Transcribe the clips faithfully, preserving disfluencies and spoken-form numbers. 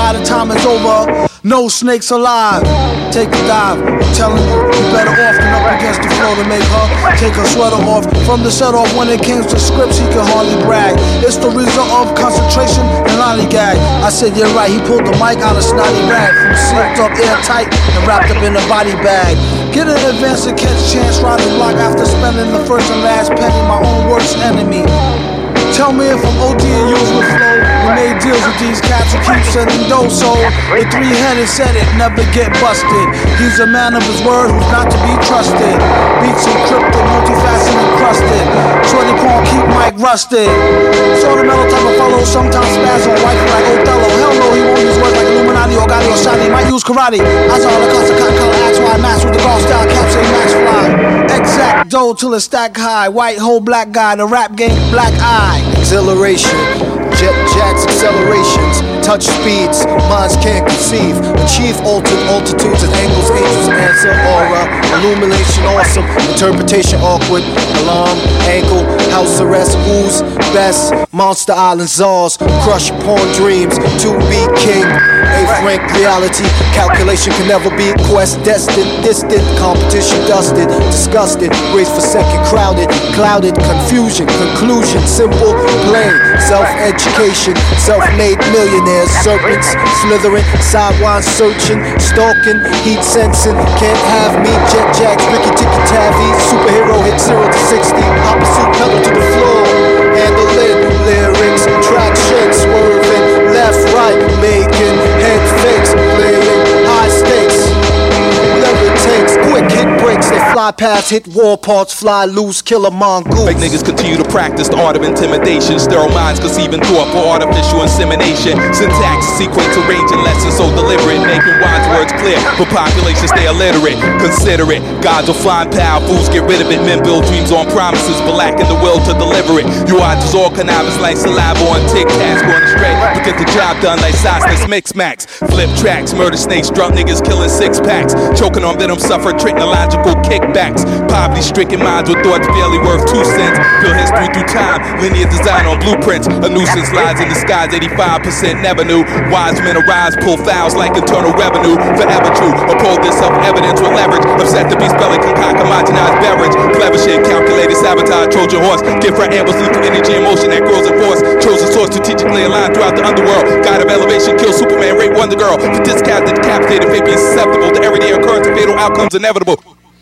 by the time it's over, no snakes alive. Take a dive, I'm telling you, you better off than up against the floor to make her take her sweater off. From the set off, when it came to scripts, he could hardly brag. It's the result of concentration and lollygag. I said, you're right, he pulled the mic out of snotty rag, from sealed up airtight and wrapped up in a body bag. Get an advance and catch chance, ride the block after spending the first and last penny, my own worst enemy. Tell me if I'm O D and used with flow. We made deals with these cats who keep sending dough, so the three-headed said it, never get busted. He's a man of his word who's not to be trusted. Beats encrypted, multifaceted, crusted. Shorty pawn keep Mike rusted. Sort of metal type of fellow, sometimes spaz on wife like Othello. Hell no, he won't use words like Illuminati or Gotti or Shani. Might use karate. I saw the cost of cotton color axe why max with the golf style cap say max fly. Exact dough till it's stack high. White hole black guy, the rap game black eye. Exhilaration, jet jacks, accelerations, touch speeds, minds can't conceive. Achieve altered altitudes and angles, angels answer, aura, illumination awesome, interpretation awkward, alarm, angle, house arrest, who's best, Monster Island czars, crush porn dreams, to be king, eighth rank reality, calculation can never be quest destined, distant, competition dusted, disgusted, race for second crowded, clouded, confusion, conclusion, simple, plain, self-education, self-made millionaires, serpents, slithering, sideways searching, stalking, heat sensing, can't have me, jet jacks, Ricky Ticky Tavi, superhero hit zero to sixty, opposite pedal to the floor, handle it, lyrics, traction, swerving, left, right, making head fakes, playing high stakes, whatever it takes, quick hit breaks, they fly past, hit wall parts, fly loose, kill a mongoose. Fake niggas continue to practice the art of intimidation, sterile minds conceiving thought for artificial insemination, syntax, sequence, arranging lessons so deliberate, making wise words clear, but population stay illiterate, consider it, gods will find power, fools get rid of it, men build dreams on promises, but lacking the will to deliver it, you are all cannabis like saliva on tic-tacs, going astray, but get the job done like sauceless mix-max, flip tracks, murder snakes, drunk niggas killing six-packs, choking on venom, suffer technological kickbacks, poverty-stricken minds with thoughts barely worth two cents, build history through time, linear design on blueprints, a nuisance lies in the skies, eighty-five percent never knew, wise men arise, pull fouls like internal revenue, forever true, uphold this self-evidence with leverage, upset the beast belly, concoct homogenized beverage, clever shit, calculated sabotage, Trojan horse, give for ambush, lethal energy, emotion that grows in force, chosen source, strategically aligned throughout the underworld, god of elevation, kill Superman, rape Wonder Girl, for discounted, decapitated, fate being susceptible to everyday occurrence and fatal outcomes inevitable.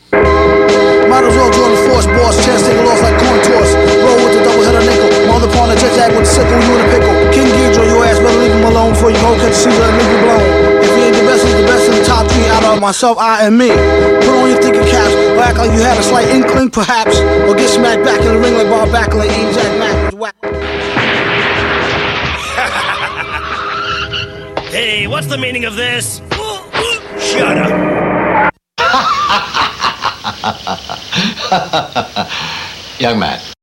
Might as well join the force, boss. Chance take a loss like coin toss. Roll with the double header nickel. Mother pawn a jet jag with the sickle, you in a pickle. King Ghidra, your ass better leave him alone before you go catch Caesar and leave you blown. If he ain't the best, he's the best in the top three out of myself, I, and me. Put on your thinking caps, or act like you had a slight inkling, perhaps. Or get smacked back in the ring like Bob Backlund, E. Jack Mack was whack. Hey, what's the meaning of this? Shut up. Young man.